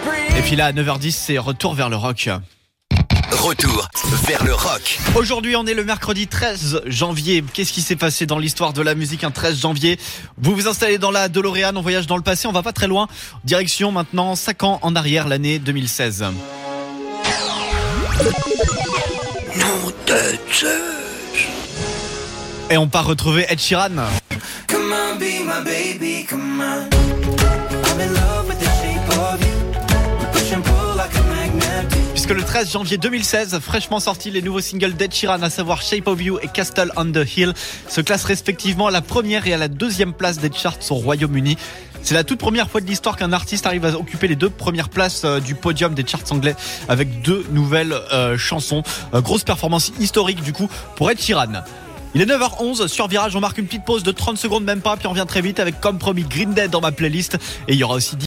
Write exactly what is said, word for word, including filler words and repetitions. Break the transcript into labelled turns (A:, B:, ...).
A: Et puis là, à neuf heures dix, c'est retour vers le rock.
B: Retour vers le rock.
A: Aujourd'hui, on est le mercredi treize janvier. Qu'est-ce qui s'est passé dans l'histoire de la musique un treize janvier? Vous vous installez dans la DeLorean, on voyage dans le passé, on va pas très loin. Direction maintenant cinq ans en arrière, l'année deux mille seize.
B: Nom de Zeus.
A: Et on part retrouver Ed Sheeran.
C: Come on, be my baby, come on. I'm in love with the shape of you. We push and pull like a magnet.
A: Puisque le treize janvier deux mille seize, fraîchement sortis les nouveaux singles d'Ed Sheeran, à savoir Shape of You et Castle on the Hill, se classent respectivement à la première et à la deuxième place des charts au Royaume-Uni. C'est la toute première fois de l'histoire qu'un artiste arrive à occuper les deux premières places euh, du podium des charts anglais avec deux nouvelles euh, chansons. Euh, grosse performance historique du coup pour Ed Sheeran. Il est neuf heures onze, sur Virage, on marque une petite pause de trente secondes même pas, puis on revient très vite avec comme promis Green Day dans ma playlist, et il y aura aussi